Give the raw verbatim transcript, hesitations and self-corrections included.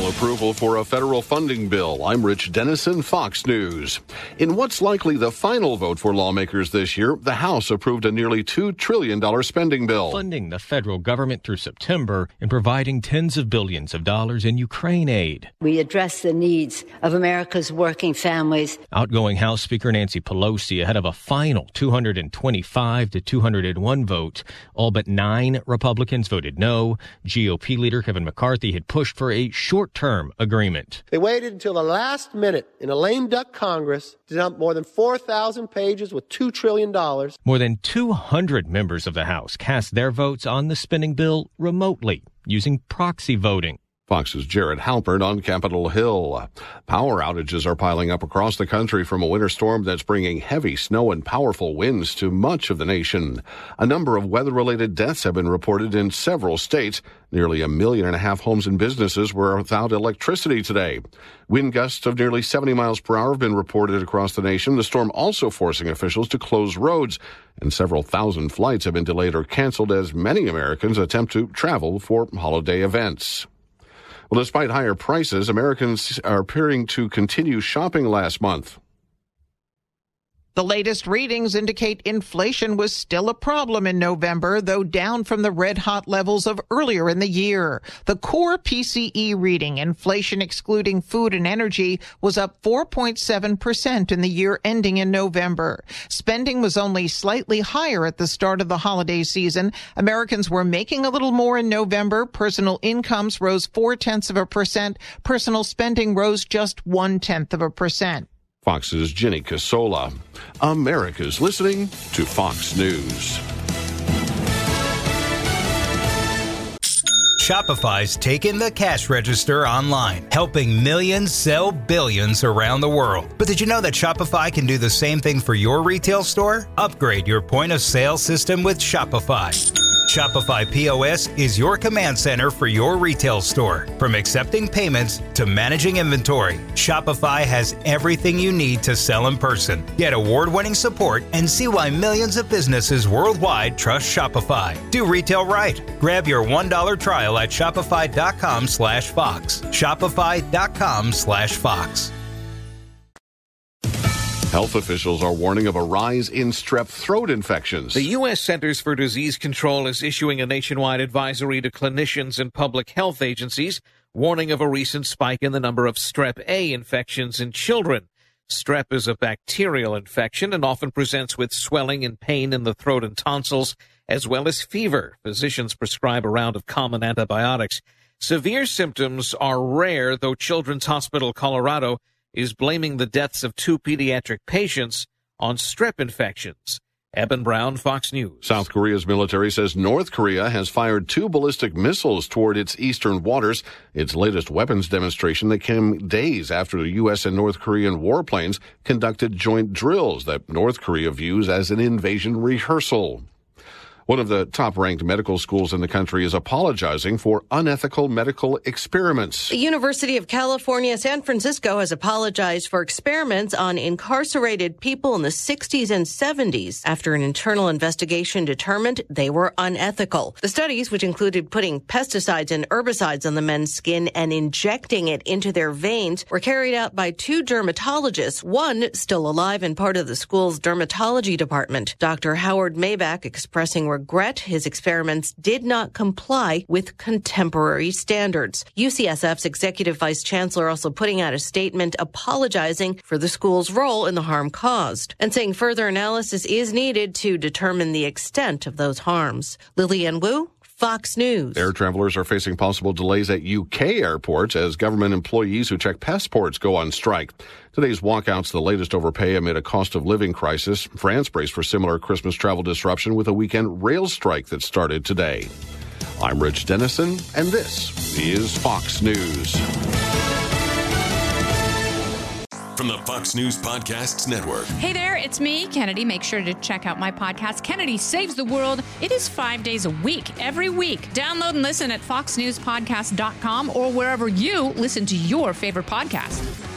Final approval for a federal funding bill. I'm Rich Dennison, Fox News. In what's likely the final vote for lawmakers this year, the House approved a nearly two trillion dollars spending bill. Funding the federal government through September and providing tens of billions of dollars in Ukraine aid. We address the needs of America's working families. Outgoing House Speaker Nancy Pelosi ahead of a final two hundred twenty-five to two hundred one vote. All but nine Republicans voted no. G O P leader Kevin McCarthy had pushed for a short-term agreement. They waited until the last minute in a lame duck Congress to dump more than four thousand pages with two trillion dollars. More than two hundred members of the House cast their votes on the spending bill remotely using proxy voting. Fox's Jared Halpern on Capitol Hill. Power outages are piling up across the country from a winter storm that's bringing heavy snow and powerful winds to much of the nation. A number of weather-related deaths have been reported in several states. Nearly a million and a half homes and businesses were without electricity today. Wind gusts of nearly seventy miles per hour have been reported across the nation. The storm also forcing officials to close roads, and several thousand flights have been delayed or canceled as many Americans attempt to travel for holiday events. Well, despite higher prices, Americans are appearing to continue shopping last month. The latest readings indicate inflation was still a problem in November, though down from the red-hot levels of earlier in the year. The core P C E reading, inflation excluding food and energy, was up four point seven percent in the year ending in November. Spending was only slightly higher at the start of the holiday season. Americans were making a little more in November. Personal incomes rose four-tenths of a percent. Personal spending rose just one-tenth of a percent. Fox's Jenny Casola. America's listening to Fox News. Shopify's taken the cash register online, helping millions sell billions around the world. But did you know that Shopify can do the same thing for your retail store? Upgrade your point of sale system with Shopify. Shopify P O S is your command center for your retail store. From accepting payments to managing inventory, Shopify has everything you need to sell in person. Get award-winning support and see why millions of businesses worldwide trust Shopify. Do retail right. Grab your one dollar trial at shopify.com slash Fox. Shopify.com slash Fox. Health officials are warning of a rise in strep throat infections. The U S Centers for Disease Control is issuing a nationwide advisory to clinicians and public health agencies, warning of a recent spike in the number of strep A infections in children. Strep is a bacterial infection and often presents with swelling and pain in the throat and tonsils, as well as fever. Physicians prescribe a round of common antibiotics. Severe symptoms are rare, though Children's Hospital Colorado is blaming the deaths of two pediatric patients on strep infections. Eben Brown, Fox News. South Korea's military says North Korea has fired two ballistic missiles toward its eastern waters. Its latest weapons demonstration that came days after the U S and North Korean warplanes conducted joint drills that North Korea views as an invasion rehearsal. One of the top-ranked medical schools in the country is apologizing for unethical medical experiments. The University of California, San Francisco has apologized for experiments on incarcerated people in the sixties and seventies after an internal investigation determined they were unethical. The studies, which included putting pesticides and herbicides on the men's skin and injecting it into their veins, were carried out by two dermatologists, one still alive and part of the school's dermatology department. Doctor Howard Maybach expressing regret his experiments did not comply with contemporary standards. U C S F's executive vice chancellor also putting out a statement apologizing for the school's role in the harm caused and saying further analysis is needed to determine the extent of those harms. Lillian Wu, Fox News. Air travelers are facing possible delays at U K airports as government employees who check passports go on strike. Today's walkout's the latest overpay amid a cost of living crisis. France braced for similar Christmas travel disruption with a weekend rail strike that started today. I'm Rich Dennison, and this is Fox News. From the Fox News Podcasts Network. Hey there, it's me, Kennedy. Make sure to check out my podcast, Kennedy Saves the World. It is five days a week, every week. Download and listen at fox news podcast dot com or wherever you listen to your favorite podcast.